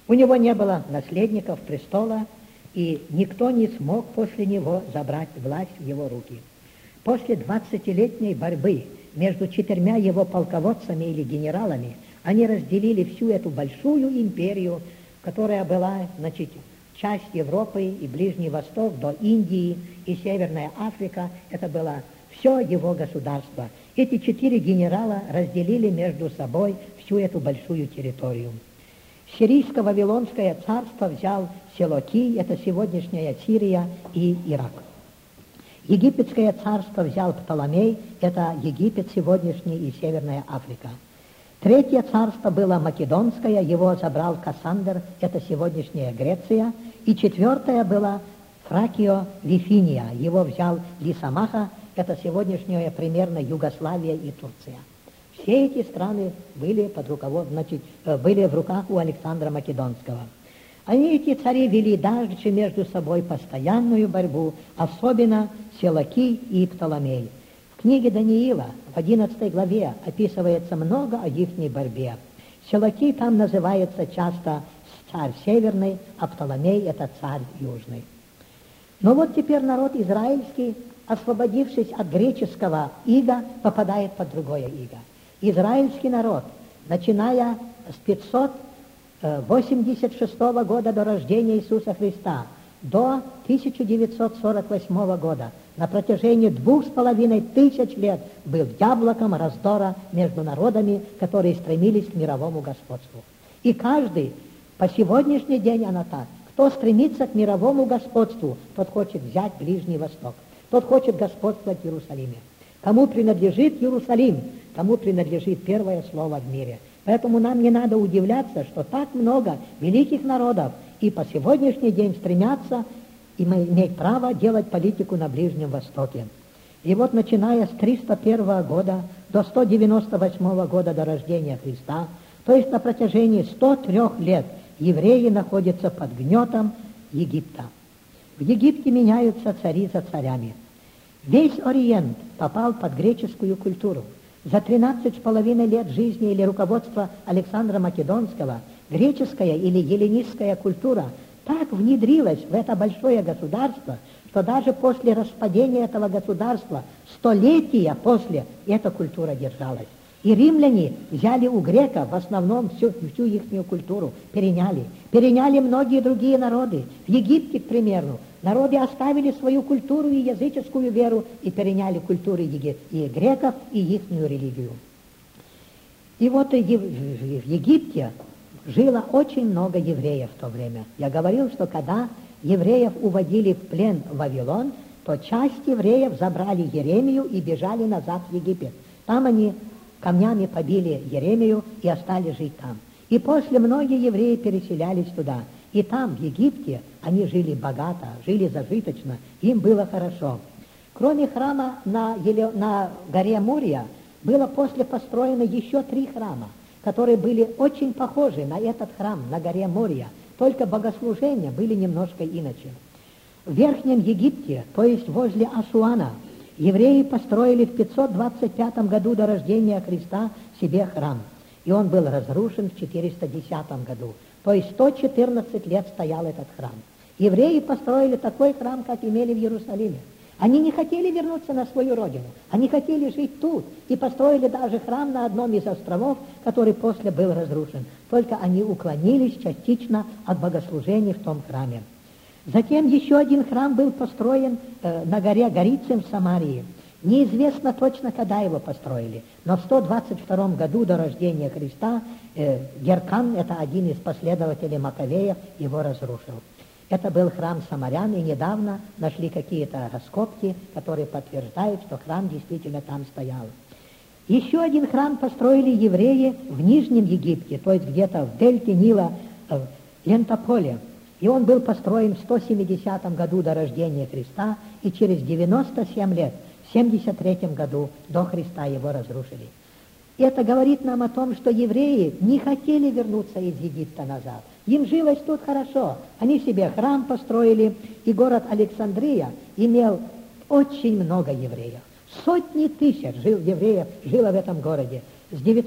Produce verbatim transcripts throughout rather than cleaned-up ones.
У него не было наследников престола, и никто не смог после него забрать власть в его руки. После двадцатилетней борьбы между четырьмя его полководцами или генералами они разделили всю эту большую империю, которая была, значит, часть Европы и Ближний Восток до Индии и Северная Африка. Это было все его государство. Эти четыре генерала разделили между собой всю эту большую территорию. Сирийско-вавилонское царство взял Селоки, это сегодняшняя Сирия и Ирак. Египетское царство взял Птоломей, это Египет сегодняшний и Северная Африка. Третье царство было Македонское, его забрал Кассандр, это сегодняшняя Греция. И четвертое было Фракио-Вифиния, его взял Лисамаха, это сегодняшняя примерно Югославия и Турция. Все эти страны были, под руководством, значит, были в руках у Александра Македонского. Они, эти цари, вели дальше между собой постоянную борьбу, особенно Селоки и Птоломей. В книге Даниила в одиннадцатой главе описывается много о их борьбе. Селоки там называется часто царь северный, а Птоломей это царь южный. Но вот теперь народ израильский, освободившись от греческого ига, попадает под другое иго. Израильский народ, начиная с пятьсот восемьдесят шестого года до рождения Иисуса Христа до тысяча девятьсот сорок восьмого года, на протяжении двух с половиной тысяч лет был яблоком раздора между народами, которые стремились к мировому господству. И каждый, по сегодняшний день оно так, кто стремится к мировому господству, тот хочет взять Ближний Восток, тот хочет господствовать в Иерусалиме. Кому принадлежит Иерусалим, тому принадлежит первое слово в мире. Поэтому нам не надо удивляться, что так много великих народов и по сегодняшний день стремятся иметь право делать политику на Ближнем Востоке. И вот начиная с триста первого года до сто девяносто восьмого года до рождения Христа, то есть на протяжении ста трёх лет, евреи находятся под гнетом Египта. В Египте меняются цари за царями. Весь Ориент попал под греческую культуру. За тринадцать с половиной лет жизни или руководства Александра Македонского греческая или эллинистская культура так внедрилась в это большое государство, что даже после распадения этого государства, столетия после, эта культура держалась. И римляне взяли у греков в основном всю, всю их культуру, переняли. Переняли многие другие народы. В Египте, к примеру, народы оставили свою культуру и языческую веру и переняли культуру и греков, и их религию. И вот в Египте жило очень много евреев в то время. Я говорил, что когда евреев уводили в плен в Вавилон, то часть евреев забрали Еремию и бежали назад в Египет. Там они камнями побили Еремию и остались жить там. И после многие евреи переселялись туда. И там, в Египте, они жили богато, жили зажиточно, им было хорошо. Кроме храма на, Еле... на горе Мурия, было после построено еще три храма, которые были очень похожи на этот храм на горе Мория, только богослужения были немножко иначе. В Верхнем Египте, то есть возле Асуана, евреи построили в пятьсот двадцать пятом году до рождения Христа себе храм, и он был разрушен в четыреста десятом году, то есть сто четырнадцать лет стоял этот храм. Евреи построили такой храм, как имели в Иерусалиме. Они не хотели вернуться на свою родину, они хотели жить тут, и построили даже храм на одном из островов, который после был разрушен. Только они уклонились частично от богослужений в том храме. Затем еще один храм был построен э, на горе Горицем в Самарии. Неизвестно точно, когда его построили, но в сто двадцать втором году до рождения Христа э, Геркан, это один из последователей Маковеев, его разрушил. Это был храм самарян, и недавно нашли какие-то раскопки, которые подтверждают, что храм действительно там стоял. Еще один храм построили евреи в Нижнем Египте, то есть где-то в дельте Нила, в Лентополе. И он был построен в сто семидесятом году до рождения Христа, и через девяносто семь лет, в семьдесят третьем году до Христа его разрушили. Это говорит нам о том, что евреи не хотели вернуться из Египта назад. Им жилось тут хорошо. Они себе храм построили, и город Александрия имел очень много евреев. Сотни тысяч жил, евреев жило в этом городе. С девятьсот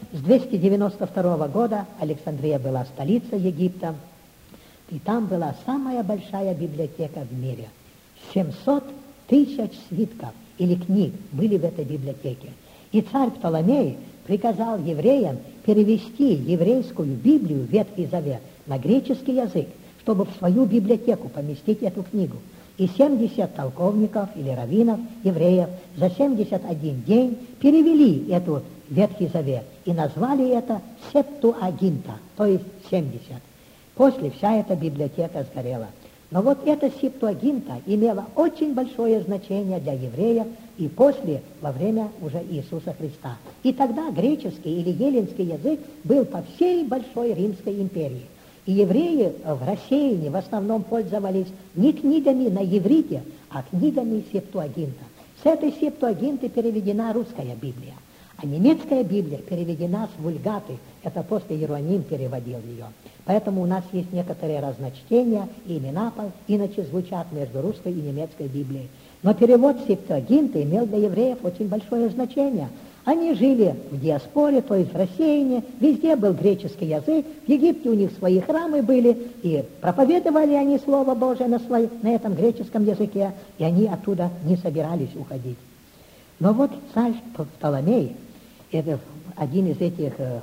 с двести девяносто второго года Александрия была столицей Египта, и там была самая большая библиотека в мире. семьсот тысяч свитков или книг были в этой библиотеке. И царь Птоломей приказал евреям перевести еврейскую Библию, Ветхий Завет, на греческий язык, чтобы в свою библиотеку поместить эту книгу. И семьдесят толковников или раввинов, евреев, за семьдесят один день перевели эту Ветхий Завет и назвали это Септуагинта, то есть семьдесят. После вся эта библиотека сгорела. Но вот эта Септуагинта имела очень большое значение для евреев и после, во время уже Иисуса Христа. И тогда греческий или эллинский язык был по всей Большой Римской империи. И евреи в рассеянии в основном пользовались не книгами на иврите, а книгами Септуагинта. С этой Септуагинты переведена русская Библия, а немецкая Библия переведена с Вульгаты. Это после Иероним переводил ее. Поэтому у нас есть некоторые разночтения, и имена иначе звучат между русской и немецкой Библией. Но перевод Септуагинты имел для евреев очень большое значение. Они жили в диаспоре, то есть в рассеянии, везде был греческий язык, в Египте у них свои храмы были, и проповедовали они Слово Божие на, свои, на этом греческом языке, и они оттуда не собирались уходить. Но вот царь Птоломей, это один из этих э,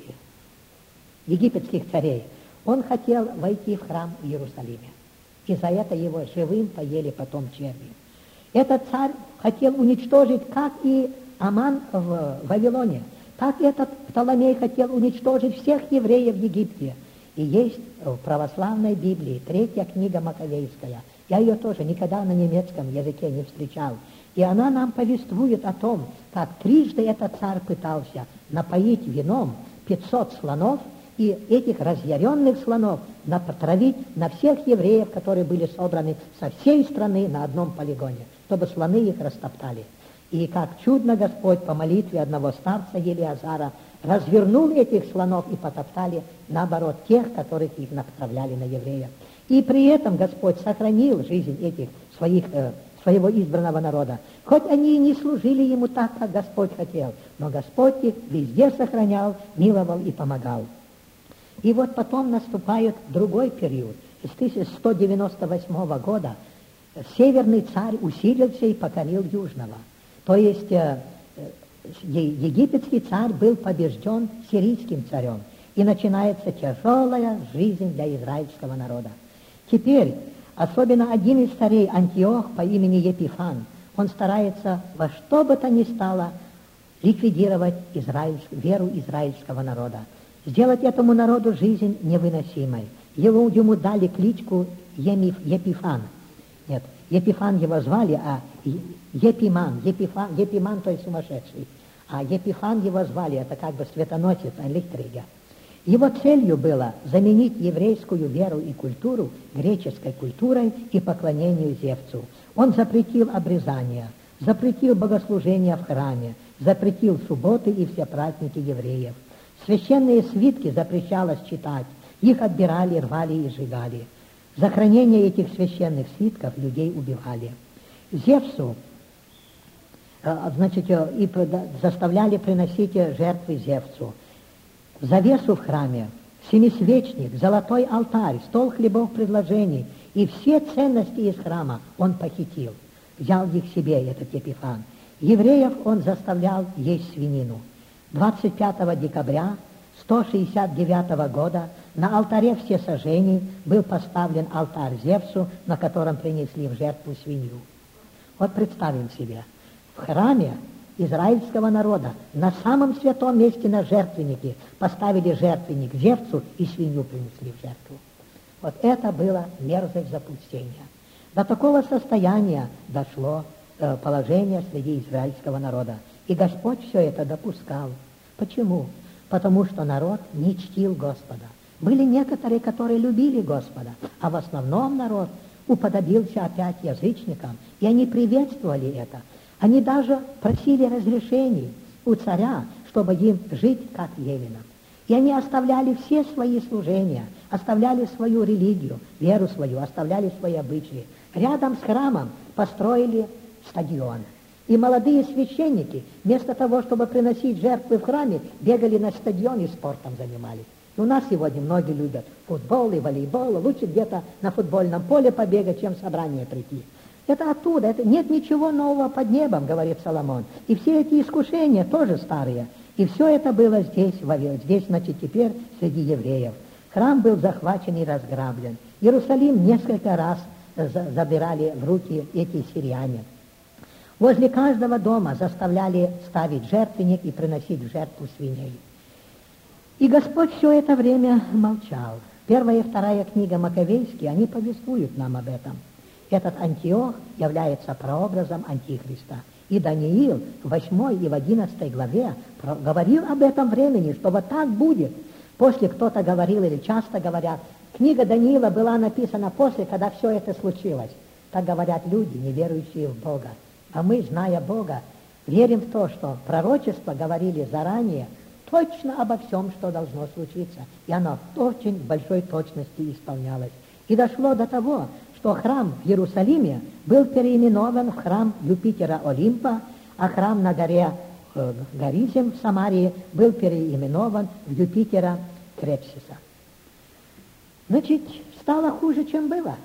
египетских царей, он хотел войти в храм в Иерусалиме, и за это его живым поели потом черви. Этот царь хотел уничтожить, как и Аман в Вавилоне, так этот Птоломей хотел уничтожить всех евреев в Египте. И есть в православной Библии третья книга Маковейская. Я ее тоже никогда на немецком языке не встречал. И она нам повествует о том, как трижды этот царь пытался напоить вином пятьсот слонов, и этих разъяренных слонов натравить на всех евреев, которые были собраны со всей страны на одном полигоне, чтобы слоны их растоптали. И как чудно Господь по молитве одного старца Елиазара развернул этих слонов и потоптали, наоборот, тех, которых их направляли на евреев. И при этом Господь сохранил жизнь этих своих, э, своего избранного народа. Хоть они и не служили Ему так, как Господь хотел, но Господь их везде сохранял, миловал и помогал. И вот потом наступает другой период. С тысяча сто девяносто восьмого года северный царь усилился и покорил южного. То есть э, египетский царь был побежден сирийским царем, и начинается тяжелая жизнь для израильского народа. Теперь, особенно один из царей, Антиох по имени Епифан, он старается во что бы то ни стало ликвидировать израильск, веру израильского народа, сделать этому народу жизнь невыносимой. Его, ему дали кличку Емиф, Епифан. Нет, Епифан его звали, а Епиман, Епифан, Епиман, то есть сумасшедший. А Епифан его звали, это как бы светоносец, электрика. Его целью было заменить еврейскую веру и культуру греческой культурой и поклонению Зевсу. Он запретил обрезание, запретил богослужение в храме, запретил субботы и все праздники евреев. Священные свитки запрещалось читать, их отбирали, рвали и сжигали. За хранение этих священных свитков людей убивали. Зевсу, значит, и заставляли приносить жертвы Зевсу. Завесу в храме, семисвечник, золотой алтарь, стол хлебов предложений и все ценности из храма он похитил. Взял их себе, этот Епифан. Евреев он заставлял есть свинину. двадцать пятого декабря сто шестьдесят девятого года на алтаре всесожжений был поставлен алтарь Зевсу, на котором принесли в жертву свинью. Вот представим себе, в храме израильского народа на самом святом месте на жертвеннике поставили жертвенник Зевсу и свинью принесли в жертву. Вот это было мерзость запустения. До такого состояния дошло э, положение среди израильского народа. И Господь все это допускал. Почему? Потому что народ не чтил Господа. Были некоторые, которые любили Господа, а в основном народ уподобился опять язычникам, и они приветствовали это. Они даже просили разрешений у царя, чтобы им жить как еллинам. И они оставляли все свои служения, оставляли свою религию, веру свою, оставляли свои обычаи. Рядом с храмом построили стадион. И молодые священники, вместо того, чтобы приносить жертвы в храме, бегали на стадион и спортом занимались. И у нас сегодня многие любят футбол и волейбол. Лучше где-то на футбольном поле побегать, чем в собрание прийти. Это оттуда. Это, нет ничего нового под небом, говорит Соломон. И все эти искушения тоже старые. И все это было здесь, здесь, значит, теперь среди евреев. Храм был захвачен и разграблен. Иерусалим несколько раз забирали в руки эти сирияне. Возле каждого дома заставляли ставить жертвенник и приносить в жертву свиней. И Господь все это время молчал. Первая и вторая книга Маковейские, они повествуют нам об этом. Этот Антиох является прообразом Антихриста. И Даниил в восьмой и в одиннадцатой главе говорил об этом времени, что вот так будет. После кто-то говорил, или часто говорят, книга Даниила была написана после, когда все это случилось. Так говорят люди, не верующие в Бога. А мы, зная Бога, верим в то, что пророчества говорили заранее точно обо всем, что должно случиться. И оно в очень большой точности исполнялось. И дошло до того, что храм в Иерусалиме был переименован в храм Юпитера Олимпа, а храм на горе э, Горизим в Самарии был переименован в Юпитера Крепсиса. Значит, стало хуже, чем было.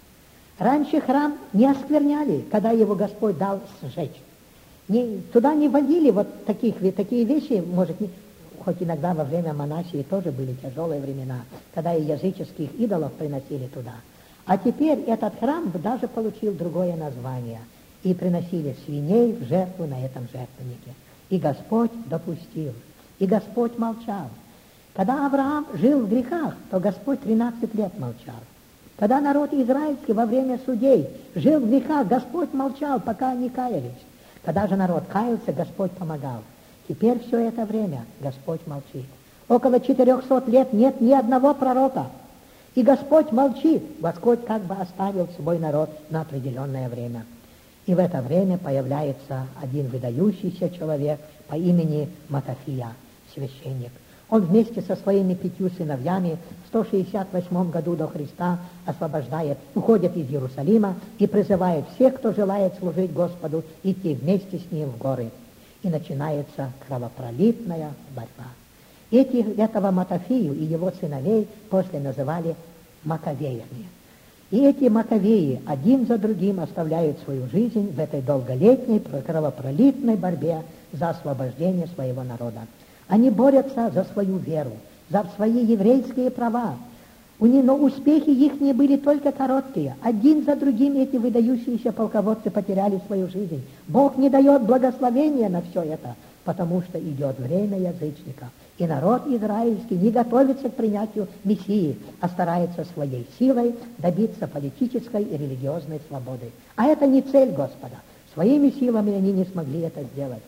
Раньше храм не оскверняли, когда его Господь дал сжечь. Не, туда не водили вот таких, такие вещи, может, не, хоть иногда во время монархии тоже были тяжелые времена, когда и языческих идолов приносили туда. А теперь этот храм даже получил другое название. И приносили свиней в жертву на этом жертвеннике. И Господь допустил. И Господь молчал. Когда Авраам жил в грехах, то Господь тринадцать лет молчал. Когда народ израильский во время судей жил в грехах, Господь молчал, пока они каялись. Когда же народ каялся, Господь помогал. Теперь все это время Господь молчит. Около четырехсот лет нет ни одного пророка. И Господь молчит. Господь как бы оставил свой народ на определенное время. И в это время появляется один выдающийся человек по имени Матафия, священник. Он вместе со своими пятью сыновьями в сто шестьдесят восьмом году до Христа освобождает, уходит из Иерусалима и призывает всех, кто желает служить Господу, идти вместе с ним в горы. И начинается кровопролитная борьба. Эти, этого Матафию и его сыновей после называли Маковеями. И эти Маковеи один за другим оставляют свою жизнь в этой долголетней кровопролитной борьбе за освобождение своего народа. Они борются за свою веру, за свои еврейские права. У них, но успехи их не были только короткие. Один за другим эти выдающиеся полководцы потеряли свою жизнь. Бог не дает благословения на все это, потому что идет время язычников. И народ израильский не готовится к принятию Мессии, а старается своей силой добиться политической и религиозной свободы. А это не цель Господа. Своими силами они не смогли это сделать.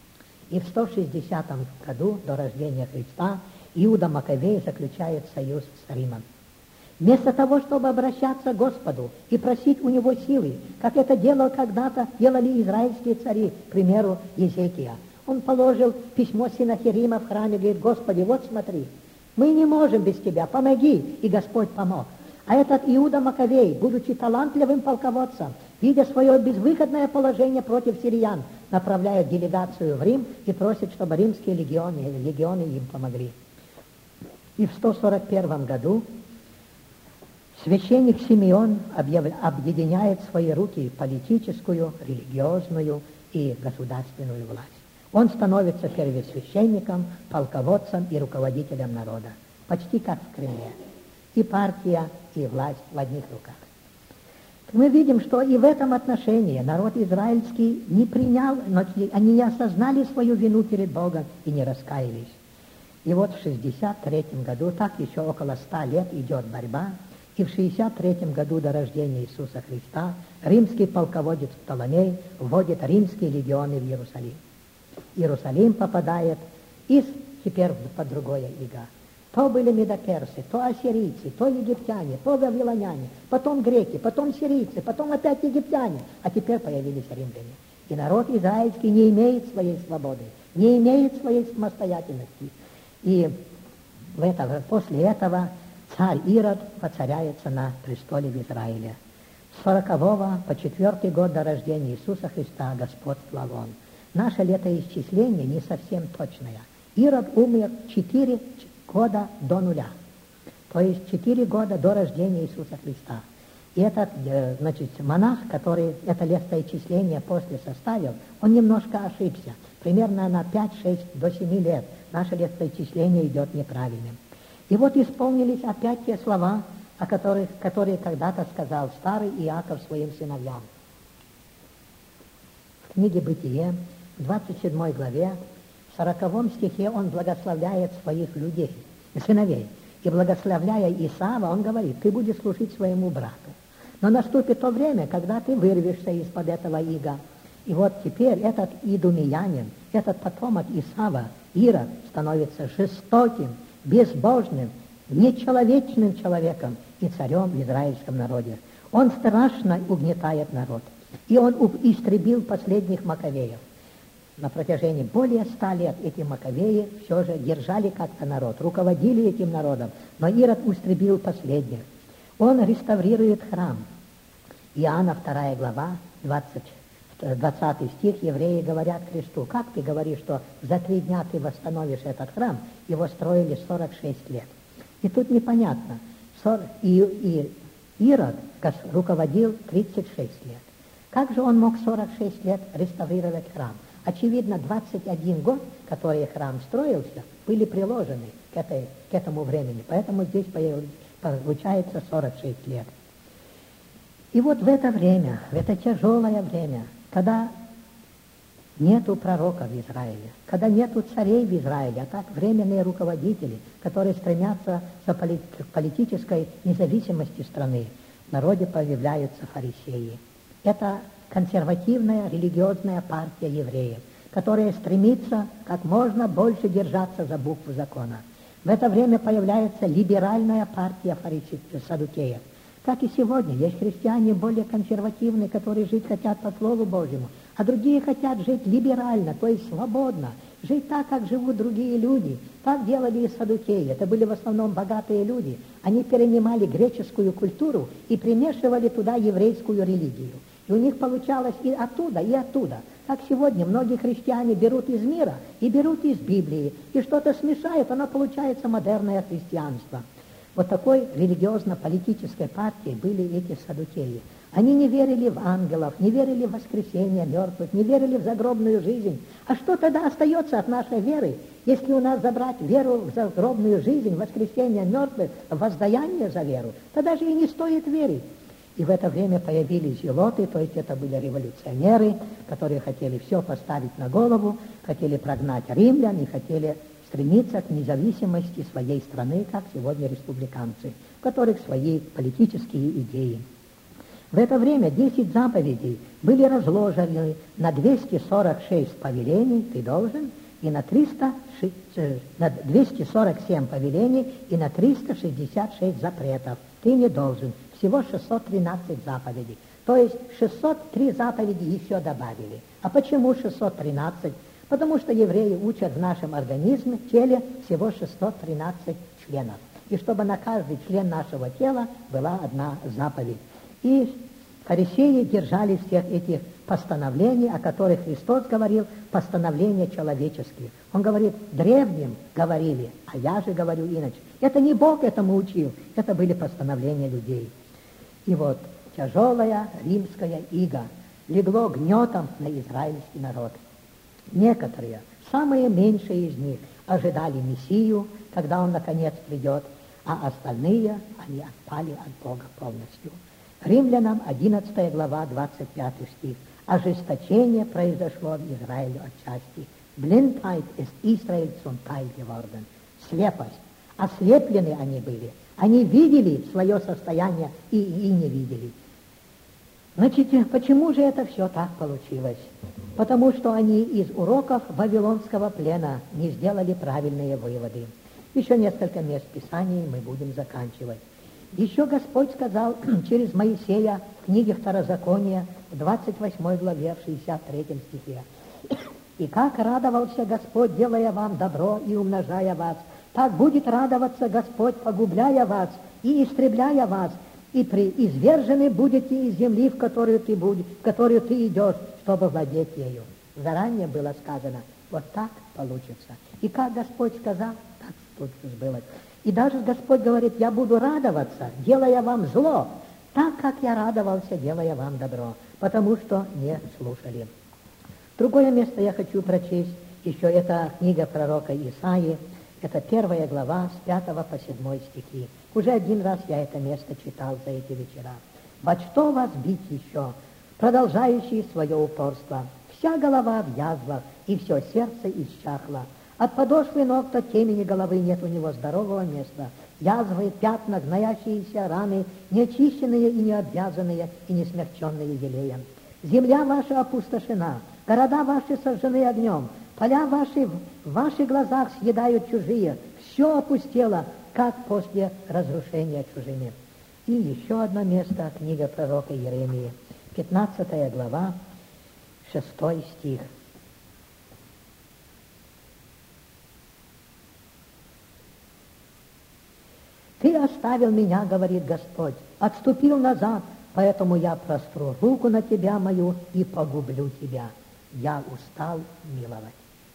И в сто шестидесятом году до рождения Христа Иуда Маковей заключает союз с Римом. Вместо того, чтобы обращаться к Господу и просить у него силы, как это делал когда-то, делали израильские цари, к примеру, Езекия. Он положил письмо Синахирима в храме, говорит: Господи, вот смотри, мы не можем без Тебя, помоги. И Господь помог. А этот Иуда Маковей, будучи талантливым полководцем, видя свое безвыходное положение против сириян, направляет делегацию в Рим и просит, чтобы римские легионы, легионы им помогли. И в сто сорок первом году священник Симеон объяв... объединяет в свои руки политическую, религиозную и государственную власть. Он становится первосвященником, полководцем и руководителем народа, почти как в Кремле. И партия, и власть в одних руках. Мы видим, что и в этом отношении народ израильский не принял, они не осознали свою вину перед Богом и не раскаялись. И вот в шестьдесят третьем году, так еще около ста лет идет борьба, и в шестьдесят третьем году до рождения Иисуса Христа римский полководец Птоломей вводит римские легионы в Иерусалим. Иерусалим попадает из, теперь под другое иго. То были медоперсы, то ассирийцы, то египтяне, то вавилоняне, потом греки, потом сирийцы, потом опять египтяне, а теперь появились римляне. И народ израильский не имеет своей свободы, не имеет своей самостоятельности. И в это, после этого царь Ирод воцаряется на престоле в Израиле. С сорокового по четвертый год до рождения Иисуса Христа господствовал он. Наше летоисчисление не совсем точное. Ирод умер четыре года до нуля, то есть четыре года до рождения Иисуса Христа. И этот, значит, монах, который это летоисчисление после составил, он немножко ошибся. Примерно на пять-шесть до семи лет наше летоисчисление идет неправильным. И вот исполнились опять те слова, о которых, которые когда-то сказал старый Иаков своим сыновьям. В книге «Бытие», в двадцать седьмой главе, в сороковом стихе он благословляет своих людей, сыновей. И благословляя Исава, он говорит: ты будешь служить своему брату. Но наступит то время, когда ты вырвешься из-под этого ига. И вот теперь этот идумеянин, этот потомок Исава, Ирод, становится жестоким, безбожным, нечеловечным человеком и царем в израильском народе. Он страшно угнетает народ. И он истребил последних маковеев. На протяжении более ста лет эти маковеи все же держали как-то народ, руководили этим народом, но Ирод истребил последних. Он реставрирует храм. Иоанна вторая глава, двадцатый стих, евреи говорят Христу: как ты говоришь, что за три дня ты восстановишь этот храм? Его строили сорок шесть лет. И тут непонятно, и, и Ирод руководил тридцать шесть лет. Как же он мог сорок шесть лет реставрировать храм? Очевидно, двадцать один год, который храм строился, были приложены к, этой, к этому времени. Поэтому здесь получается сорок шесть лет. И вот в это время, в это тяжелое время, когда нету пророка в Израиле, когда нету царей в Израиле, а так временные руководители, которые стремятся к политической независимости страны, в народе появляются фарисеи. Это консервативная религиозная партия евреев, которая стремится как можно больше держаться за букву закона. В это время появляется либеральная партия фарисеев, саддукеев. Как и сегодня, есть христиане более консервативные, которые жить хотят по Слову Божьему, а другие хотят жить либерально, то есть свободно, жить так, как живут другие люди. Так делали и саддукеи. Это были в основном богатые люди. Они перенимали греческую культуру и примешивали туда еврейскую религию. И у них получалось и оттуда, и оттуда. Как сегодня многие христиане берут из мира и берут из Библии, и что-то смешают, оно получается модерное христианство. Вот такой религиозно-политической партией были эти саддукеи. Они не верили в ангелов, не верили в воскресение мертвых, не верили в загробную жизнь. А что тогда остается от нашей веры, если у нас забрать веру в загробную жизнь, воскресение мертвых, воздаяние за веру? Тогда же и не стоит верить. И в это время появились зелоты, то есть это были революционеры, которые хотели все поставить на голову, хотели прогнать римлян и хотели стремиться к независимости своей страны, как сегодня республиканцы, у которых свои политические идеи. В это время десять заповедей были разложены на двести сорок шесть повелений «ты должен» и на, триста, на двести сорок семь повелений и на триста шестьдесят шесть запретов «ты не должен». Всего шестьсот тринадцать заповедей. То есть шестьсот три заповеди еще добавили. А почему шестьсот тринадцать? Потому что евреи учат в нашем организме, теле, всего шестьсот тринадцать членов. И чтобы на каждый член нашего тела была одна заповедь. И фарисеи держали всех этих постановлений, о которых Христос говорил, постановления человеческие. Он говорит: древним говорили, а я же говорю иначе. Это не Бог этому учил, это были постановления людей. И вот тяжелая римская ига легло гнетом на израильский народ. Некоторые, самые меньшие из них, ожидали Мессию, когда он наконец придет, а остальные, они отпали от Бога полностью. Римлянам одиннадцатая глава, двадцать пятый стих. Ожесточение произошло в Израиле отчасти. Blindheit ist Israel zum Teil geworden. Слепость. Ослеплены они были. Они видели свое состояние и, и не видели. Значит, почему же это все так получилось? Потому что они из уроков Вавилонского плена не сделали правильные выводы. Еще несколько мест Писаний мы будем заканчивать. Еще Господь сказал через Моисея в книге Второзакония, в двадцать восьмой главе, в шестьдесят третьем стихе. «И как радовался Господь, делая вам добро и умножая вас, так будет радоваться Господь, погубляя вас и истребляя вас, и при извержены будете из земли, в которую ты будешь, в которую ты идешь, чтобы владеть ею. Заранее было сказано, вот так получится. И как Господь сказал, так тут сбылось. И даже Господь говорит, я буду радоваться, делая вам зло, так как я радовался, делая вам добро, потому что не слушали. Другое место я хочу прочесть, еще это книга пророка Исаии, это первая глава с пятого по седьмой стихи. Уже один раз я это место читал за эти вечера. «Во что вас бить еще, продолжающие свое упорство? Вся голова в язвах, и все сердце исчахло. От подошвы ног до темени головы нет у него здорового места. Язвы, пятна, гноящиеся раны, неочищенные и не обвязанные, и не смягченные елеем. Земля ваша опустошена, города ваши сожжены огнем, поля ваши в ваших глазах съедают чужие, все опустело, как после разрушения чужими». И еще одно место, книга пророка Иеремии, пятнадцатая глава, шестой стих. «Ты оставил меня, говорит Господь, отступил назад, поэтому я простру руку на тебя мою и погублю тебя. Я устал миловать».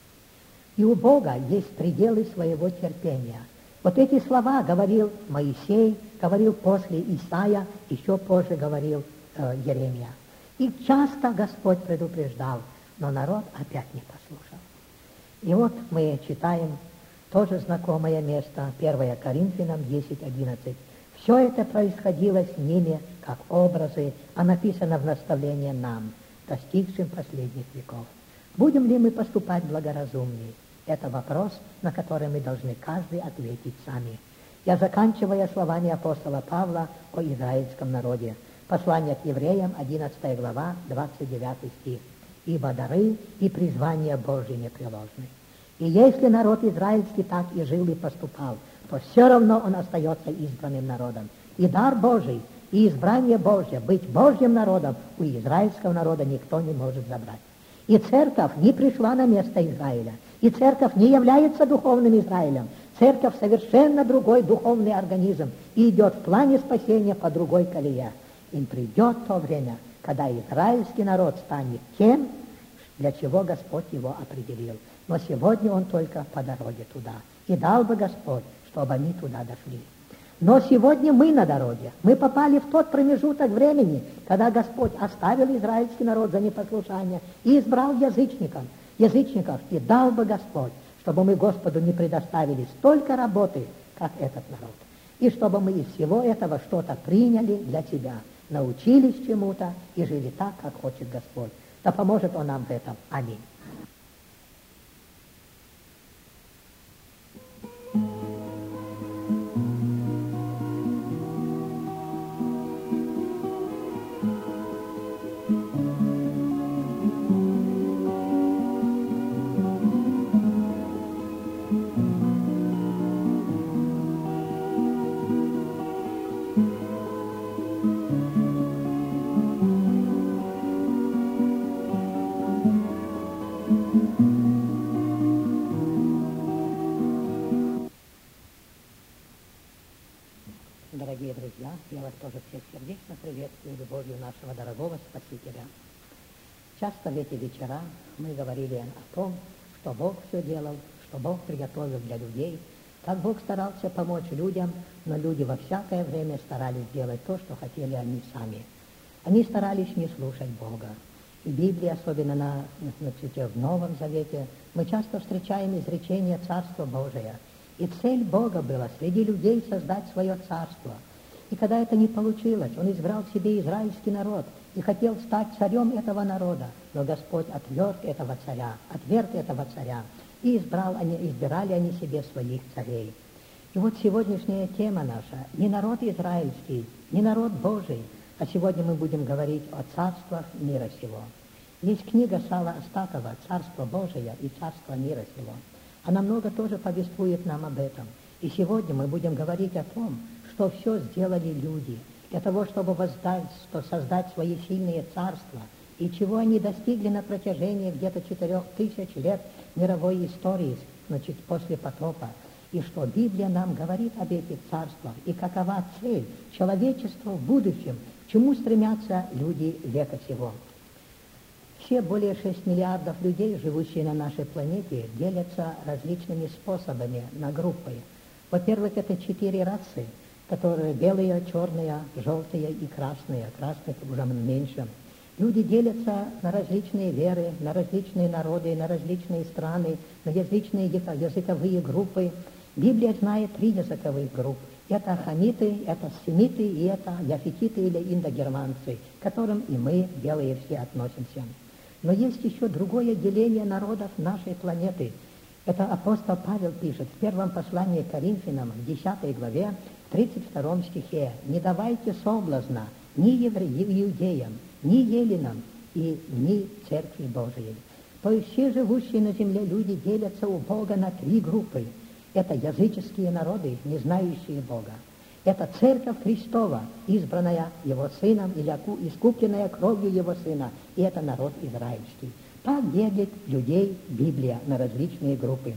И у Бога есть пределы своего терпения. Вот эти слова говорил Моисей, говорил после Исаия, еще позже говорил э, Иеремия. И часто Господь предупреждал, но народ опять не послушал. И вот мы читаем тоже знакомое место, первое Коринфянам десять одиннадцать. Все это происходило с ними, как образы, а написано в наставлении нам, достигшим последних веков. Будем ли мы поступать благоразумнее? Это вопрос, на который мы должны каждый ответить сами. Я заканчиваю словами апостола Павла о израильском народе. Послание к евреям, одиннадцатая глава, двадцать девятый стих. «Ибо дары и призвания Божьи непреложны». И если народ израильский так и жил, и поступал, то все равно он остается избранным народом. И дар Божий, и избрание Божье, быть Божьим народом, у израильского народа никто не может забрать. И церковь не пришла на место Израиля. И церковь не является духовным Израилем. Церковь совершенно другой духовный организм и идет в плане спасения по другой колее. И придет то время, когда израильский народ станет тем, для чего Господь его определил. Но сегодня он только по дороге туда. И дал бы Господь, чтобы они туда дошли. Но сегодня мы на дороге. Мы попали в тот промежуток времени, когда Господь оставил израильский народ за непослушание и избрал язычников, язычников, и дал бы Господь, чтобы мы Господу не предоставили столько работы, как этот народ. И чтобы мы из всего этого что-то приняли для себя, научились чему-то и жили так, как хочет Господь. Да поможет Он нам в этом. Аминь. Дорогие друзья, я вас тоже всех сердечно приветствую любовью нашего дорогого Спасителя. Часто в эти вечера мы говорили о том, что Бог все делал, что Бог приготовил для людей, как Бог старался помочь людям, но люди во всякое время старались делать то, что хотели они сами. Они старались не слушать Бога. И в Библии, особенно на, значит, в Новом Завете, мы часто встречаем изречение Царства Божия. И цель Бога была среди людей создать свое царство. И когда это не получилось, Он избрал себе израильский народ и хотел стать царем этого народа. Но Господь отверг этого царя, отверг этого царя, и избрал они, избирали они себе своих царей. И вот сегодняшняя тема наша не народ израильский, не народ Божий, а сегодня мы будем говорить о царствах мира сего. Есть книга Сала Астакова «Царство Божие» и «Царство мира сего». Она много тоже повествует нам об этом. И сегодня мы будем говорить о том, что все сделали люди для того, чтобы воздать, что создать свои сильные царства, и чего они достигли на протяжении где-то четырех тысяч лет мировой истории, значит, после потопа. и что Библия нам говорит об этих царствах, и какова цель человечества в будущем, к чему стремятся люди века сего. Все более шести миллиардов людей, живущие на нашей планете, делятся различными способами на группы. Во-первых, это четыре расы, которые белые, черные, желтые и красные. Красных уже меньше. Люди делятся на различные веры, на различные народы, на различные страны, на различные языковые группы. Библия знает три языковых группы. Это хамиты, это семиты и это яфетиты или индогерманцы, к которым и мы, белые, все относимся. Но есть еще другое деление народов нашей планеты. Это апостол Павел пишет в первом послании к Коринфянам, в десятой главе, в тридцать втором стихе: «Не давайте соблазна ни евреям, иудеям, ни еленам и ни Церкви Божией». То есть все живущие на земле люди делятся у Бога на три группы. Это языческие народы, не знающие Бога. Это Церковь Христова, избранная Его Сыном или искупленная кровью Его Сына. И это народ израильский. Так делит людей Библия на различные группы.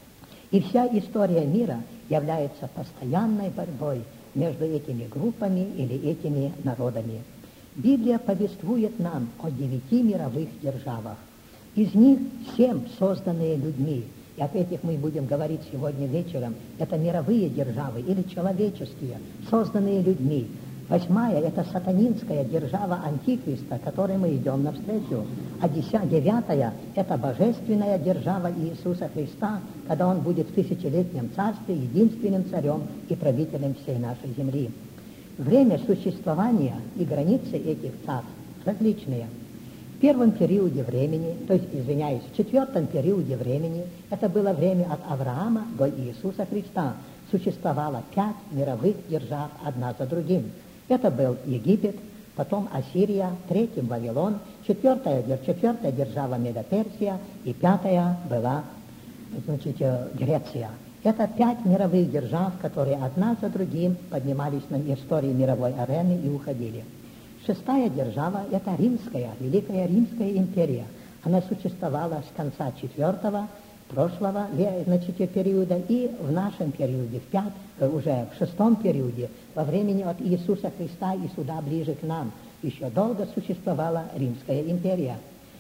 И вся история мира является постоянной борьбой между этими группами или этими народами. Библия повествует нам о девяти мировых державах. Из них семь созданные людьми. И об этих мы будем говорить сегодня вечером. Это мировые державы или человеческие, созданные людьми. Восьмая – это сатанинская держава Антихриста, которой мы идем навстречу. А девятая – это божественная держава Иисуса Христа, когда Он будет в тысячелетнем царстве единственным царем и правителем всей нашей земли. Время существования и границы этих царств различные. В первом периоде времени, то есть, извиняюсь, в четвертом периоде времени, это было время от Авраама до Иисуса Христа, существовало пять мировых держав одна за другим. Это был Египет, потом Ассирия, третьим Вавилон, четвертая, четвертая держава Медоперсия и пятая была, значит, Греция. Это пять мировых держав, которые одна за другим поднимались на истории мировой арены и уходили. Шестая держава – это Римская, Великая Римская империя. Она существовала с конца четвертого, прошлого, значит, периода и в нашем периоде, в пят, уже в шестом периоде, во времени от Иисуса Христа и сюда ближе к нам, еще долго существовала Римская империя.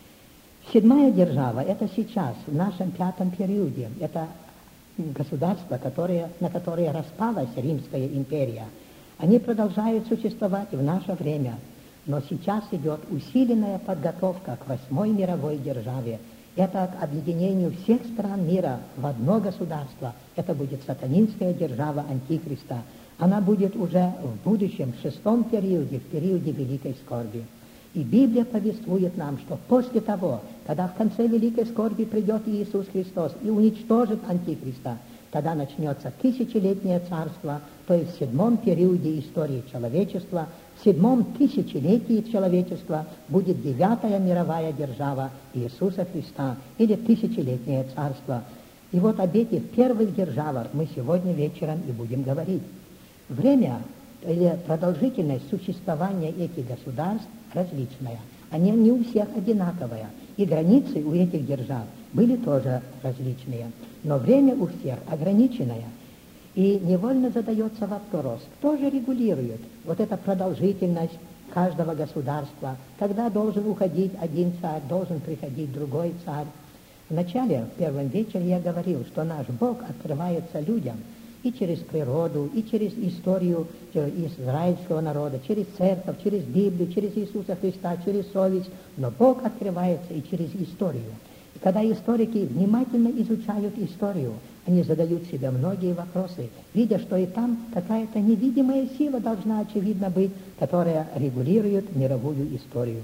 Седьмая держава – это сейчас, в нашем пятом периоде. Это государство, которое, на которое распалась Римская империя. Они продолжают существовать в наше время, но сейчас идет усиленная подготовка к восьмой мировой державе. Это к объединению всех стран мира в одно государство. Это будет сатанинская держава Антихриста. Она будет уже в будущем, в шестом периоде, в периоде Великой Скорби. И Библия повествует нам, что после того, когда в конце Великой Скорби придет Иисус Христос и уничтожит Антихриста, тогда начнется тысячелетнее царство, то есть в седьмом периоде истории человечества, в седьмом тысячелетии человечества будет девятая мировая держава Иисуса Христа или тысячелетнее царство. И вот об этих первых державах мы сегодня вечером и будем говорить. Время или продолжительность существования этих государств различная. Они не у всех одинаковые. И границы у этих держав были тоже различные. Но время у всех ограниченное. И невольно задается вопрос, кто же регулирует вот эту продолжительность каждого государства, когда должен уходить один царь, должен приходить другой царь. Вначале, в первом вечере, я говорил, что наш Бог открывается людям и через природу, и через историю израильского народа, через церковь, через Библию, через Иисуса Христа, через совесть. Но Бог открывается и через историю. И когда историки внимательно изучают историю, они задают себе многие вопросы, видя, что и там какая-то невидимая сила должна, очевидно, быть, которая регулирует мировую историю.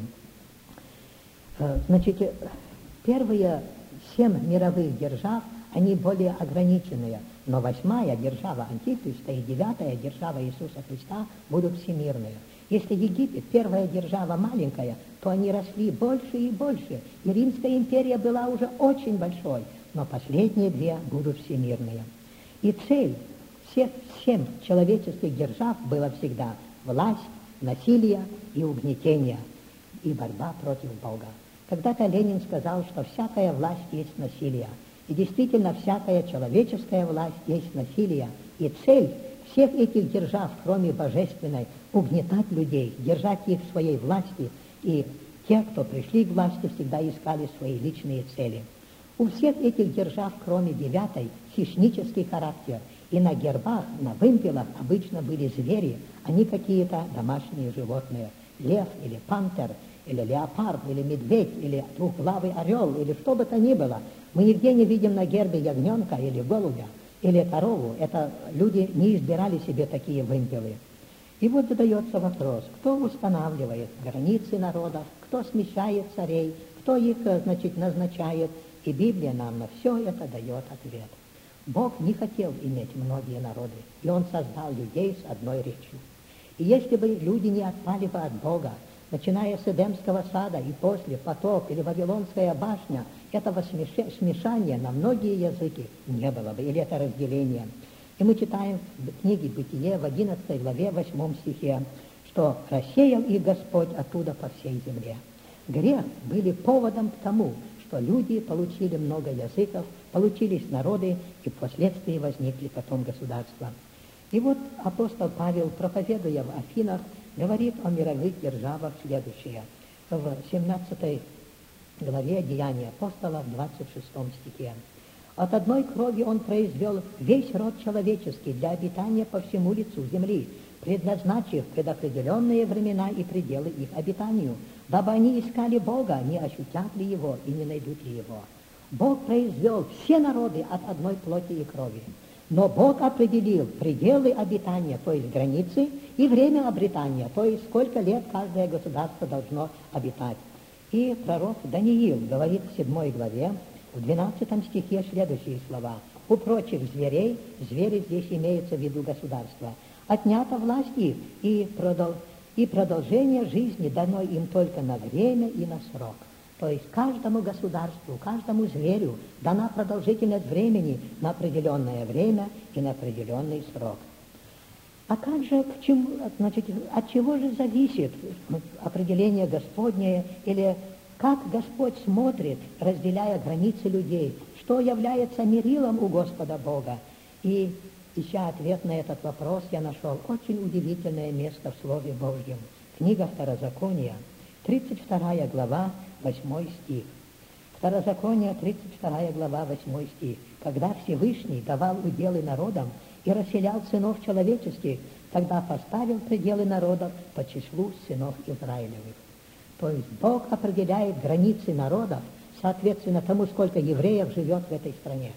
Значит, первые семь мировых держав, они более ограниченные, но восьмая держава Антихриста и девятая держава Иисуса Христа будут всемирные. Если Египет, первая держава маленькая, то они росли больше и больше, и Римская империя была уже очень большой, но последние две будут всемирные. И цель всех семь человеческих держав была всегда власть, насилие и угнетение, и борьба против Бога. Когда-то Ленин сказал, что всякая власть есть насилие. И действительно, всякая человеческая власть есть насилие. И цель всех этих держав, кроме божественной, угнетать людей, держать их в своей власти. И те, кто пришли к власти, всегда искали свои личные цели. У всех этих держав, кроме девятой, хищнический характер. И на гербах, на вымпелах обычно были звери, а не какие-то домашние животные. Лев или пантер, или леопард, или медведь, или двухглавый орел, или что бы то ни было. Мы нигде не видим на гербе ягненка или голубя, или корову. Это люди не избирали себе такие вымпелы. И вот задается вопрос, кто устанавливает границы народов, кто смещает царей, кто их, значит, назначает. И Библия нам на все это дает ответ. Бог не хотел иметь многие народы, и Он создал людей с одной речью. И если бы люди не отпали бы от Бога, начиная с Эдемского сада и после потоп или Вавилонская башня, этого смешания на многие языки не было бы, или это разделение. И мы читаем в книге «Бытие» в одиннадцатой главе, восьмом стихе, что «рассеял их Господь оттуда по всей земле». Грех были поводом к тому, что люди получили много языков, получились народы, и впоследствии возникли потом государства. И вот апостол Павел, проповедуя в Афинах, говорит о мировых державах следующее. В семнадцатой главе Деяния апостолов, в двадцать шестом стихе. «От одной крови он произвел весь род человеческий для обитания по всему лицу земли, предназначив предопределенные времена и пределы их обитанию, дабы они искали Бога, не ощутят ли Его и не найдут ли Его». Бог произвел все народы от одной плоти и крови. Но Бог определил пределы обитания, то есть границы, и время обретания, то есть сколько лет каждое государство должно обитать. И пророк Даниил говорит в седьмой главе, в двенадцатом стихе следующие слова. «У прочих зверей, звери здесь имеются в виду государства, отнята власть их, и, продол, и продолжение жизни дано им только на время и на срок». То есть каждому государству, каждому зверю дана продолжительность времени на определенное время и на определенный срок. А как же, к чему, значит, от чего же зависит определение Господнее, или как Господь смотрит, разделяя границы людей, что является мерилом у Господа Бога? И, ища ответ на этот вопрос, я нашел очень удивительное место в Слове Божьем. Книга Второзакония, тридцать вторая глава, восьмой стих. Второзаконие, тридцать вторая глава, восьмой стих. «Когда Всевышний давал уделы народам и расселял сынов человеческих, тогда поставил пределы народов по числу сынов Израилевых». То есть Бог определяет границы народов, соответственно тому, сколько евреев живет в этой стране.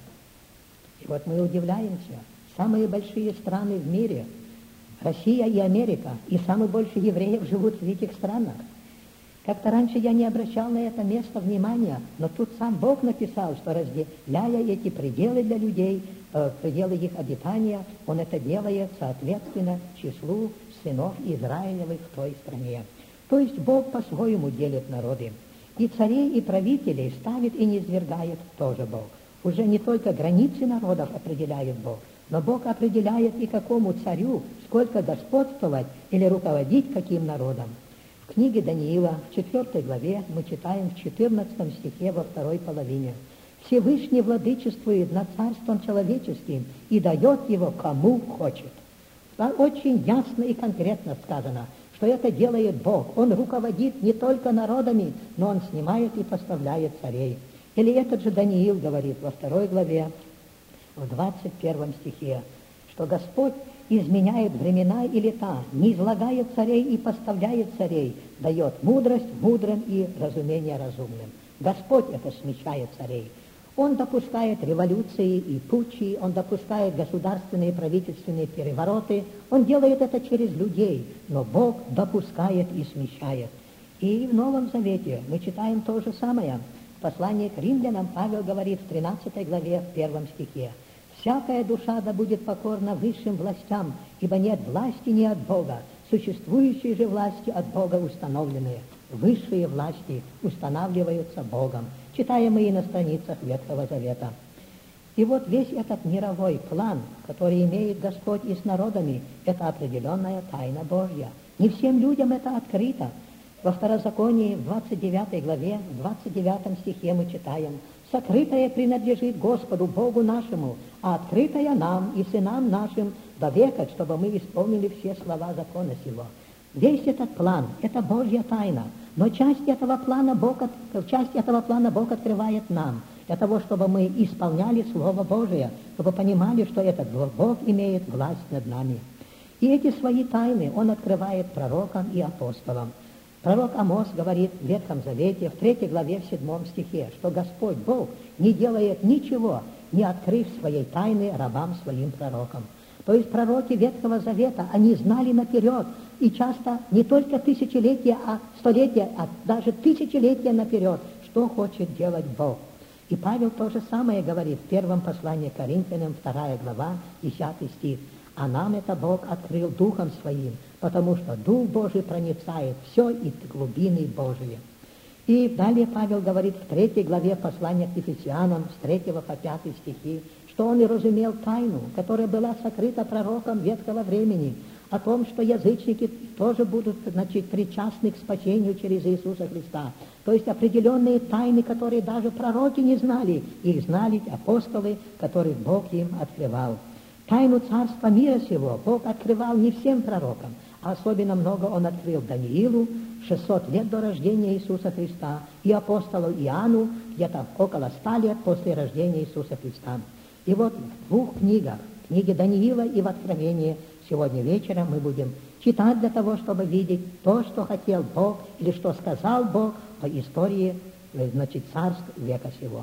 И вот мы удивляемся, самые большие страны в мире, Россия и Америка, и самые больше евреев живут в этих странах. Как-то раньше я не обращал на это место внимания, но тут сам Бог написал, что разделяя эти пределы для людей, э, пределы их обитания, Он это делает соответственно числу сынов Израилевых в той стране. То есть Бог по-своему делит народы. И царей, и правителей ставит и низвергает тоже Бог. Уже не только границы народов определяет Бог, но Бог определяет и какому царю сколько господствовать или руководить каким народом. В книге Даниила, в четвертой главе, мы читаем в четырнадцатом стихе во второй половине. «Всевышний владычествует над царством человеческим и дает его кому хочет». Там очень ясно и конкретно сказано, что это делает Бог. Он руководит не только народами, но Он снимает и поставляет царей. Или этот же Даниил говорит во второй главе, в двадцать первом стихе, что Господь изменяет времена и лета, не излагает царей и поставляет царей, дает мудрость мудрым и разумение разумным. Господь это смещает царей. Он допускает революции и путчи, Он допускает государственные правительственные перевороты, Он делает это через людей, но Бог допускает и смещает. И в Новом Завете мы читаем то же самое. В послании к римлянам Павел говорит в тринадцатой главе, в первом стихе: «Всякая душа да будет покорна высшим властям, ибо нет власти не от Бога, существующие же власти от Бога установленные». Высшие власти устанавливаются Богом, читаем мы и на страницах Ветхого Завета. И вот весь этот мировой план, который имеет Господь и с народами, это определенная тайна Божья. Не всем людям это открыто. Во Второзаконии, в двадцать девятой главе, в двадцать девятом стихе мы читаем: Сокрытое принадлежит Господу, Богу нашему, а открытое нам и сынам нашим до века, чтобы мы исполнили все слова закона сего. Весь этот план – это Божья тайна, но часть этого плана Бог, часть этого плана Бог открывает нам, для того, чтобы мы исполняли Слово Божие, чтобы понимали, что этот Бог имеет власть над нами. И эти свои тайны Он открывает пророкам и апостолам. Пророк Амос говорит в Ветхом Завете, в третьей главе, в седьмом стихе, что Господь Бог не делает ничего, не открыв своей тайны рабам своим пророкам. То есть пророки Ветхого Завета, они знали наперед, и часто не только тысячелетия, а столетия, а даже тысячелетия наперед, что хочет делать Бог. И Павел то же самое говорит в первом послании к Коринфянам, вторая глава, десятый стих. А нам это Бог открыл Духом Своим, потому что Дух Божий проницает все и глубины Божие. И далее Павел говорит в третьей главе послания к Ефесянам, с третьего по пятый стихи, что он и разумел тайну, которая была сокрыта пророком ветхого времени, о том, что язычники тоже будут, значит, причастны к спасению через Иисуса Христа. То есть определенные тайны, которые даже пророки не знали, их знали апостолы, которых Бог им открывал. Тайну царства мира сего Бог открывал не всем пророкам, а особенно много Он открыл Даниилу, шестьсот лет до рождения Иисуса Христа, и апостолу Иоанну, где-то около ста лет после рождения Иисуса Христа. И вот в двух книгах, книге Даниила и в Откровении, сегодня вечером мы будем читать для того, чтобы видеть то, что хотел Бог, или что сказал Бог по истории, значит, царств века сего.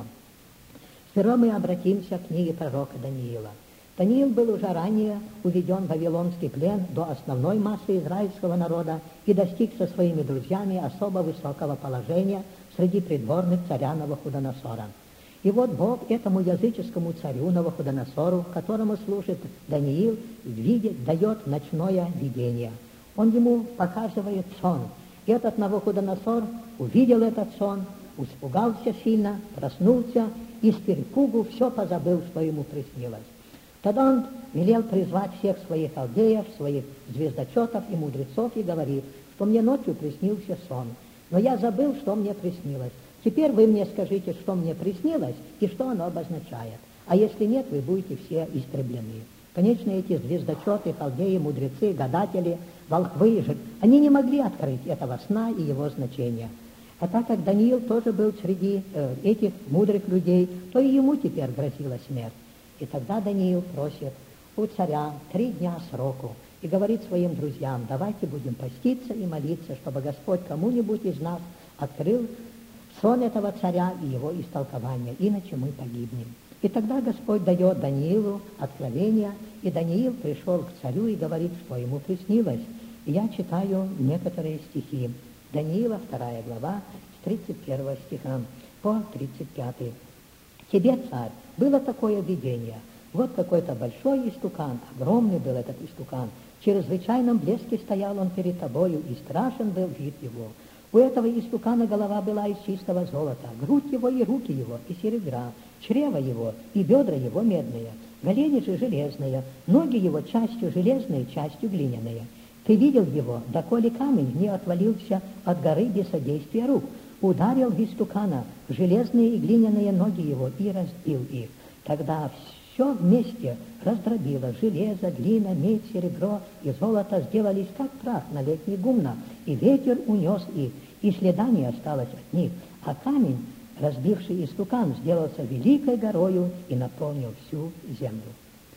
Сперва мы обратимся к книге пророка Даниила. Даниил был уже ранее уведен в Вавилонский плен до основной массы израильского народа и достиг со своими друзьями особо высокого положения среди придворных царя Навуходоносора. И вот Бог этому языческому царю Навуходоносору, которому служит Даниил, видит, дает ночное видение. Он ему показывает сон. И этот Навуходоносор увидел этот сон, испугался сильно, проснулся и с перепугу все позабыл, что ему приснилось. Тогда он велел призвать всех своих халдеев, своих звездочетов и мудрецов и говорит, что мне ночью приснился сон, но я забыл, что мне приснилось. Теперь вы мне скажите, что мне приснилось и что оно обозначает. А если нет, вы будете все истреблены. Конечно, эти звездочеты, халдеи, мудрецы, гадатели, волхвы, они не могли открыть этого сна и его значения. А так как Даниил тоже был среди э, этих мудрых людей, то и ему теперь грозила смерть. И тогда Даниил просит у царя три дня сроку и говорит своим друзьям, давайте будем поститься и молиться, чтобы Господь кому-нибудь из нас открыл сон этого царя и его истолкование, иначе мы погибнем. И тогда Господь дает Даниилу откровение, и Даниил пришел к царю и говорит, что ему приснилось. И я читаю некоторые стихи. Даниила, вторая глава, с тридцать первого стиха по тридцать пятый. «Тебе, царь, было такое видение. Вот какой-то большой истукан, огромный был этот истукан, в чрезвычайном блеске стоял он перед тобою, и страшен был вид его. У этого истукана голова была из чистого золота, грудь его и руки его из серебра, чрево его и бедра его медные, голени же железные, ноги его частью железные, частью глиняные. Ты видел его, доколе камень не отвалился от горы без содействия рук, ударил в истукана в железные и глиняные ноги его и разбил их. Тогда все вместе раздробило, железо, глина, медь, серебро и золото сделались как прах на летней гумна, и ветер унес их, и следа не осталось от них, а камень, разбивший истукан, сделался великой горою и наполнил всю землю.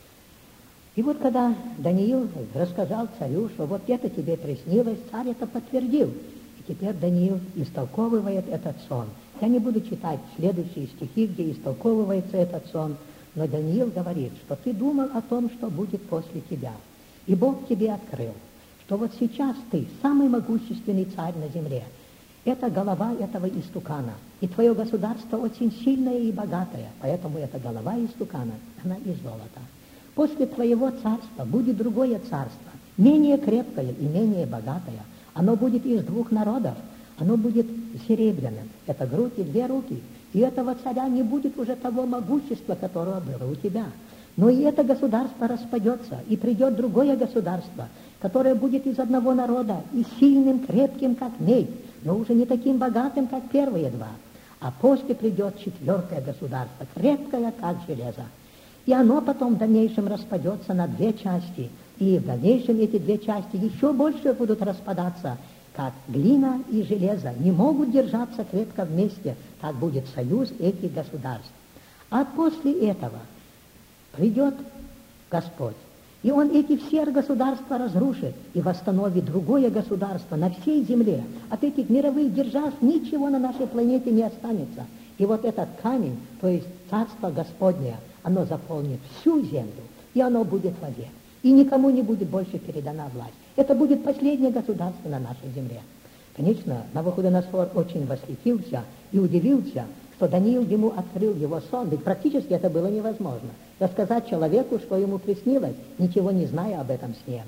И вот когда Даниил рассказал царю, что вот это тебе приснилось, царь это подтвердил. И теперь Даниил истолковывает этот сон. Я не буду читать следующие стихи, где истолковывается этот сон, но Даниил говорит, что ты думал о том, что будет после тебя. И Бог тебе открыл, что вот сейчас ты самый могущественный царь на земле. Это голова этого истукана. И твое государство очень сильное и богатое, поэтому эта голова истукана, она из золота. После твоего царства будет другое царство, менее крепкое и менее богатое. Оно будет из двух народов, оно будет серебряным. Это грудь и две руки. И этого царя не будет уже того могущества, которого было у тебя. Но и это государство распадется, и придет другое государство, которое будет из одного народа, и сильным, крепким, как медь, но уже не таким богатым, как первые два. А после придет четвертое государство, крепкое, как железо. И оно потом в дальнейшем распадется на две части. И в дальнейшем эти две части еще больше будут распадаться, как глина и железо не могут держаться крепко вместе. Так будет союз этих государств. А после этого придет Господь. И Он эти все государства разрушит и восстановит другое государство на всей земле. От этих мировых держав ничего на нашей планете не останется. И вот этот камень, то есть Царство Господне, оно заполнит всю землю, и оно будет вовек. И никому не будет больше передана власть. Это будет последнее государство на нашей земле. Конечно, Навуходоносор очень восхитился и удивился, что Даниил ему открыл его сон, ведь практически это было невозможно. Рассказать человеку, что ему приснилось, ничего не зная об этом сне.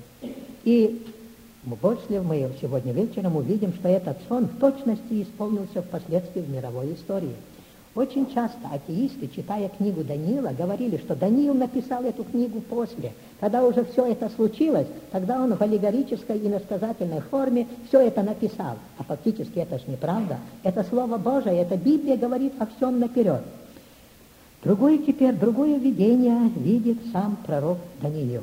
И после мы сегодня вечером увидим, что этот сон в точности исполнился впоследствии в мировой истории. Очень часто атеисты, читая книгу Даниила, говорили, что Даниил написал эту книгу после. Когда уже все это случилось, тогда он в аллегорической и иносказательной форме все это написал. А фактически это ж неправда. Это Слово Божие, это Библия говорит о всем наперед. Другое теперь, другое видение видит сам пророк Даниил.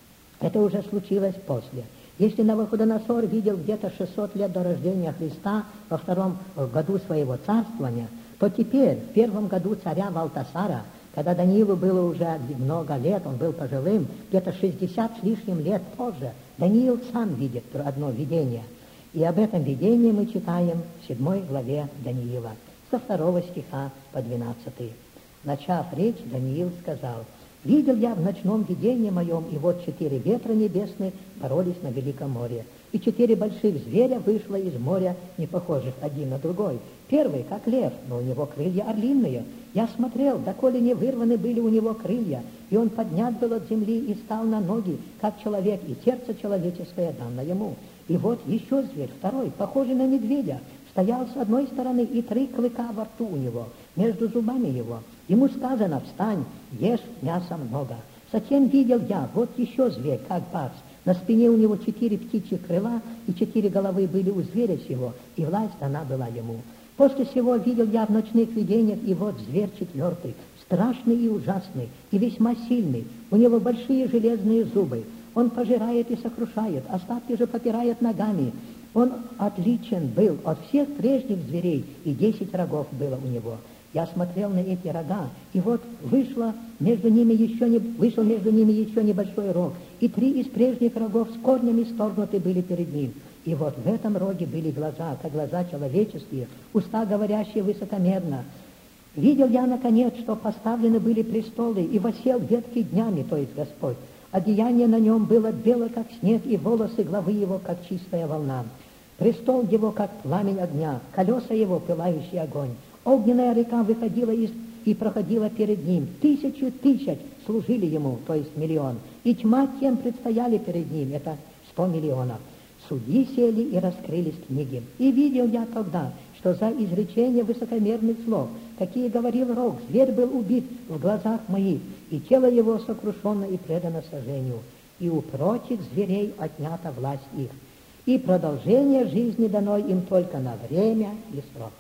Это уже случилось после. Если Навуходоносор видел где-то шестьсот лет до рождения Христа во втором году своего царствования, то теперь, в первом году царя Валтасара, когда Даниилу было уже много лет, он был пожилым, где-то шестьдесят с лишним лет позже, Даниил сам видит одно видение. И об этом видении мы читаем в седьмой главе Даниила, со второго стиха по двенадцатый. Начав речь, Даниил сказал: «Видел я в ночном видении моем, и вот четыре ветра небесные боролись на великом море, и четыре больших зверя вышло из моря, не похожих один на другой. Первый, как лев, но у него крылья орлиные. Я смотрел, доколе не вырваны были у него крылья, и он поднят был от земли и стал на ноги, как человек, и сердце человеческое дано ему. И вот еще зверь, второй, похожий на медведя, стоял с одной стороны, и три клыка во рту у него, между зубами его. Ему сказано: встань, ешь мяса много. Затем видел я, вот еще зверь, как барс. На спине у него четыре птичьих крыла, и четыре головы были у зверя сего, и власть дана была ему. После сего видел я в ночных видениях, и вот зверь четвертый, страшный и ужасный, и весьма сильный. У него большие железные зубы. Он пожирает и сокрушает, остатки же попирает ногами. Он отличен был от всех прежних зверей, и десять рогов было у него. Я смотрел на эти рога, и вот вышло между ними еще не, вышел между ними еще небольшой рог, и три из прежних рогов с корнями сторгнуты были перед ним. И вот в этом роге были глаза, как глаза человеческие, уста, говорящие высокомерно. Видел я, наконец, что поставлены были престолы, и восел ветки днями, то есть Господь. Одеяние на нем было бело, как снег, и волосы главы его, как чистая волна. Престол его, как пламень огня, колеса его, пылающий огонь. Огненная река выходила из, и проходила перед ним. Тысячи тысяч служили ему, то есть миллион. И тьма тем предстояли перед ним, это сто миллионов. Судьи сели и раскрылись книги. И видел я тогда, что за изречение высокомерных слов, какие говорил рог, зверь был убит в глазах моих, и тело его сокрушено и предано сожжению. И у прочих зверей отнята власть их. И продолжение жизни дано им только на время и срок».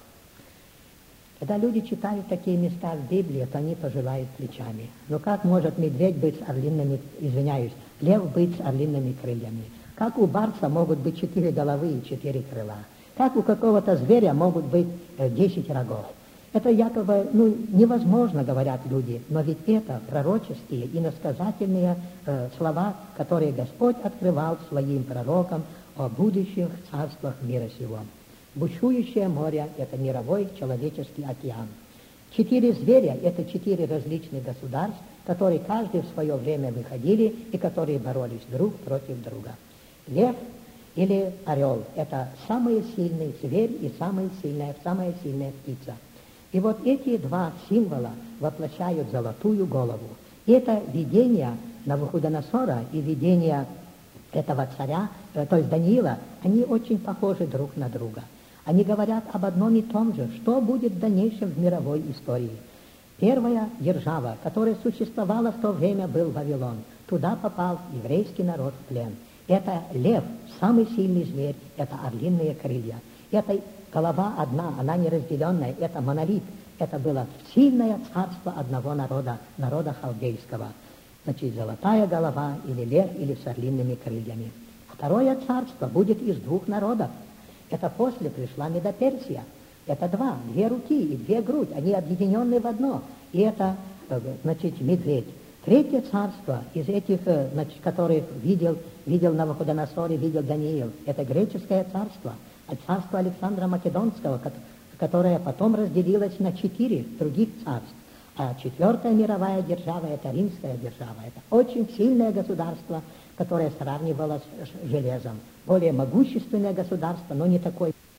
Когда люди читают такие места в Библии, то они пожимают плечами. Но как может медведь быть с орлиными, извиняюсь, лев быть с орлиными крыльями? Как у барса могут быть четыре головы и четыре крыла? Как у какого-то зверя могут быть десять рогов? Это якобы ну, невозможно, говорят люди, но ведь это пророческие и иносказательные э, слова, которые Господь открывал своим пророкам о будущих царствах мира сего. Бушующее море – это мировой человеческий океан. Четыре зверя – это четыре различных государств, которые каждый в свое время выходили и которые боролись друг против друга. Лев или орел – это самый сильный зверь и самая сильная, самая сильная птица. И вот эти два символа воплощают золотую голову. И это видение Навуходоносора и видение этого царя, то есть Даниила, они очень похожи друг на друга. Они говорят об одном и том же, что будет в дальнейшем в мировой истории. Первая держава, которая существовала в то время, был Вавилон. Туда попал еврейский народ в плен. Это лев, самый сильный зверь, это орлиные крылья. Это голова одна, она не разделенная, это монолит. Это было сильное царство одного народа, народа халдейского. Значит, золотая голова, или лев, или с орлиными крыльями. Второе царство будет из двух народов. Это после пришла Медоперсия. Это два, две руки и две грудь, они объединены в одно. И это, значит, медведь. Третье царство из этих, значит, которых видел, видел Навуходоносор и видел Даниил, это греческое царство, а царство Александра Македонского, которое потом разделилось на четыре других царств. А четвертая мировая держава – это римская держава. Это очень сильное государство, которое сравнивалось с железом. Более могущественное государство, но не такое.